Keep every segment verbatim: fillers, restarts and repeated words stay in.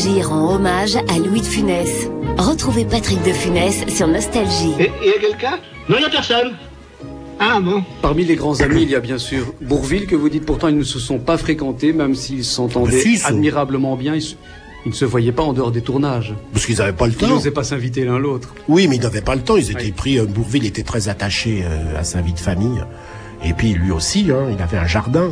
Nostalgie rend hommage à Louis de Funès. Retrouvez Patrick de Funès sur Nostalgie. Et il y a quelqu'un? Non, il n'y a personne. Ah bon? Parmi les grands amis, il y a bien sûr Bourvil, que vous dites pourtant ils ne se sont pas fréquentés, même s'ils s'entendaient Si, ça. admirablement bien. Ils, se- ils ne se voyaient pas en dehors des tournages. Parce qu'ils n'avaient pas le Ils temps. n'osaient pas s'inviter l'un l'autre. Oui, mais ils n'avaient pas le temps. Ils étaient Oui. pris. euh, Bourvil était très attaché euh, à sa vie de famille. Et puis lui aussi, hein, il avait un jardin.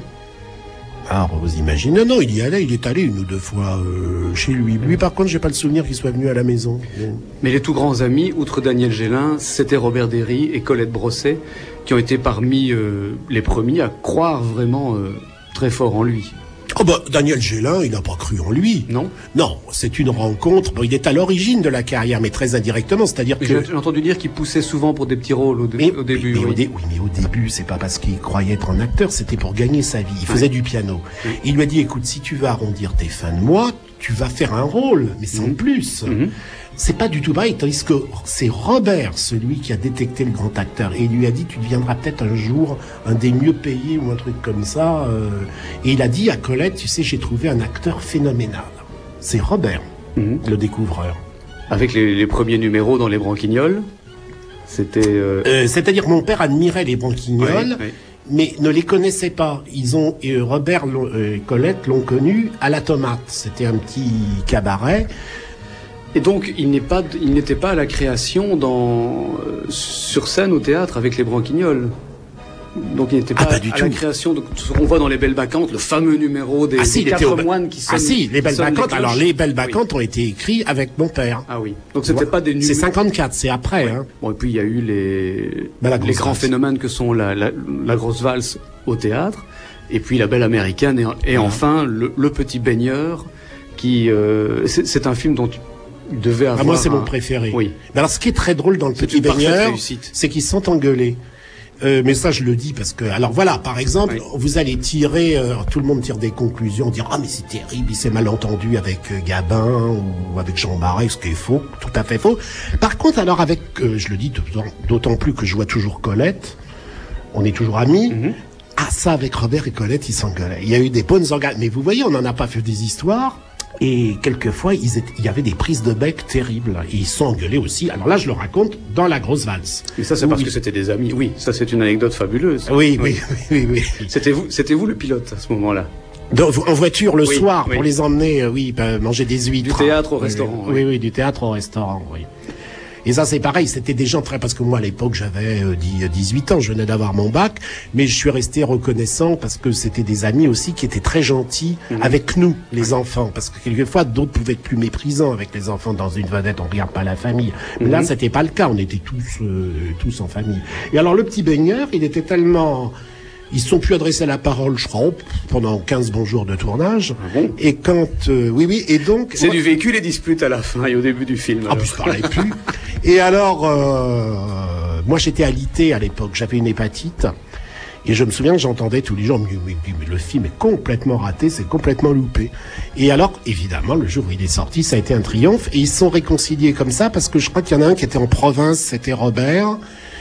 Alors, vous imaginez? Non, non, il y allait. Il est allé une ou deux fois euh, chez lui. Lui, par contre, j'ai pas le souvenir qu'il soit venu à la maison. Bon. Mais les tout grands amis, outre Daniel Gélin, c'était Robert Derry et Colette Brosset, qui ont été parmi euh, les premiers à croire vraiment euh, très fort en lui. Oh bah, Daniel Gélin, il n'a pas cru en lui. Non? Non, c'est une rencontre. Bon, il est à l'origine de la carrière, mais très indirectement. C'est-à-dire Mais que... J'ai j'ai entendu dire qu'il poussait souvent pour des petits rôles au, dé- Mais, au début. mais, mais oui. au dé- oui, mais au début, c'est pas parce qu'il croyait être un acteur, c'était pour gagner sa vie. Il faisait du piano. Oui. Il lui a dit, écoute, si tu veux arrondir tes fins de mois, tu vas faire un rôle, mais sans Mhm. plus. Mhm. C'est pas du tout pareil, tandis que c'est Robert, celui qui a détecté le grand acteur, et il lui a dit, tu deviendras peut-être un jour un des mieux payés ou un truc comme ça. euh. Et il a dit à Colette, tu sais, j'ai trouvé un acteur phénoménal. C'est Robert, Mhm. le découvreur. Avec les, les premiers numéros dans Les Branquignoles, c'était... euh, Euh, c'est-à-dire, mon père admirait les Branquignoles, ouais, ouais. mais ne les connaissait pas. Ils ont, et euh, Robert l'ont- euh, et Colette l'ont connu à la Tomate. C'était un petit cabaret. Et donc, il n'est pas, il n'était pas à la création dans, euh, sur scène au théâtre avec les Branquignoles. Donc, il n'était Ah, pas, pas du à tout. la création de ce qu'on voit dans Les Belles Bacchantes, le fameux numéro des, Ah si, des il était quatre au- moines qui sonnent. Ah si, les Belles sonnent Bacchantes. cloches. Alors, les Belles Oui. Bacchantes ont été écrits avec mon père. Ah oui. Donc, c'était pas des C'est numéros. cinquante-quatre, c'est après, hein. Bon, et puis il y a eu les, Ben, la grosse les grands valse. phénomènes que sont la, la, la grosse valse au théâtre, et puis la Belle Américaine, et, et Voilà. enfin le, le Petit Baigneur, qui euh, c'est, c'est un film dont tu devais avoir. Ah, moi, c'est un- mon préféré. Oui. Mais alors, ce qui est très drôle dans le C'est Petit une parfaite Baigneur, réussite. c'est qu'ils sont engueulés. Euh, mais ça, je le dis parce que, alors voilà, par exemple, Oui. vous allez tirer, euh, tout le monde tire des conclusions, dire ah mais c'est terrible, il s'est mal entendu avec euh, Gabin ou avec Jean Marais, ce qui est faux, tout à fait faux. Par contre, alors avec, euh, je le dis d'autant, d'autant plus que je vois toujours Colette, on est toujours amis. Mhm. Ah ça, avec Robert et Colette, ils s'engueulaient. Il y a eu des bonnes engueulades, mais vous voyez, on n'en a pas fait des histoires. Et quelquefois, ils étaient, il y avait des prises de bec terribles. Et ils sont engueulés aussi. Alors là, je le raconte dans La Grosse Valse. Mais ça, c'est Oui. parce que c'était des amis. Oui, ça, c'est une anecdote fabuleuse. Oui, oui, oui, oui. oui. C'était vous, c'était vous le pilote à ce moment-là. Dans- en voiture le Oui, soir oui. pour les emmener, euh, oui, bah, manger des huîtres. Du théâtre au Oui, restaurant, Oui, oui. oui, du théâtre au restaurant, oui. Et ça, c'est pareil, c'était des gens très... Parce que moi, à l'époque, j'avais euh, dix- dix-huit ans, je venais d'avoir mon bac, mais je suis resté reconnaissant parce que c'était des amis aussi qui étaient très gentils Mhm. avec nous, les enfants. Parce que quelquefois, d'autres pouvaient être plus méprisants avec les enfants. Dans une vedette, on regarde pas la famille. Mais là, Mhm. c'était pas le cas, on était tous, euh, tous en famille. Et alors, le Petit Baigneur, il était tellement... Ils se sont plus adressés à la parole, je crois, pendant quinze bons jours de tournage. Ah bon Et quand... euh, oui, oui, et donc... C'est du véhicule et dispute à la fin et au début du film. Ah, alors. puis je parlais plus. Et alors, euh, moi j'étais alité à l'époque, j'avais une hépatite. Et je me souviens que j'entendais tous les jours, mais, mais- mais le film est complètement raté, c'est complètement loupé. Et alors, évidemment, le jour où il est sorti, ça a été un triomphe. Et ils se sont réconciliés comme ça, parce que je crois qu'il y en a un qui était en province, c'était Robert,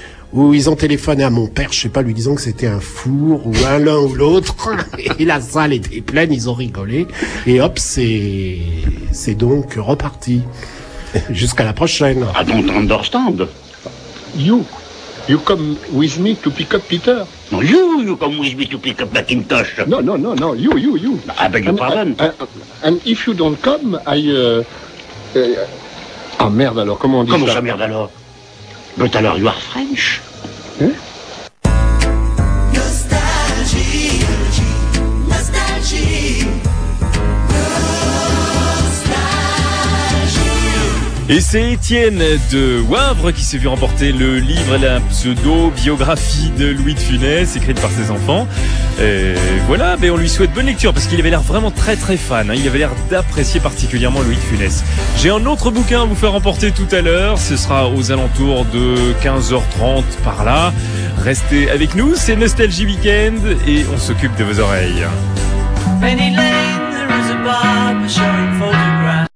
où ils ont téléphoné à mon père, je sais pas, lui disant que c'était un four, ou un l'un ou l'autre. Et la salle était pleine, ils ont rigolé. Et hop, c'est, c'est donc reparti. Jusqu'à la prochaine. I don't understand. You, you come with me to pick up Peter. No, you, you come with me to pick up Macintosh. No, no, no, no, you, you, you. I beg your And, pardon. uh, uh, and if you don't come, I... Uh, uh, ah merde alors, comment on dit Comment ça? ça, merde alors? But alors, you are French. Hein? Et c'est Étienne de Wavre qui s'est vu remporter le livre, la pseudo-biographie de Louis de Funès, écrite par ses enfants. Et voilà, mais on lui souhaite bonne lecture parce qu'il avait l'air vraiment très très fan. Hein. Il avait l'air d'apprécier particulièrement Louis de Funès. J'ai un autre bouquin à vous faire remporter tout à l'heure. Ce sera aux alentours de quinze heures trente par là. Restez avec nous, c'est Nostalgie Weekend et on s'occupe de vos oreilles. Penny Lane, there is a barber showing photographs.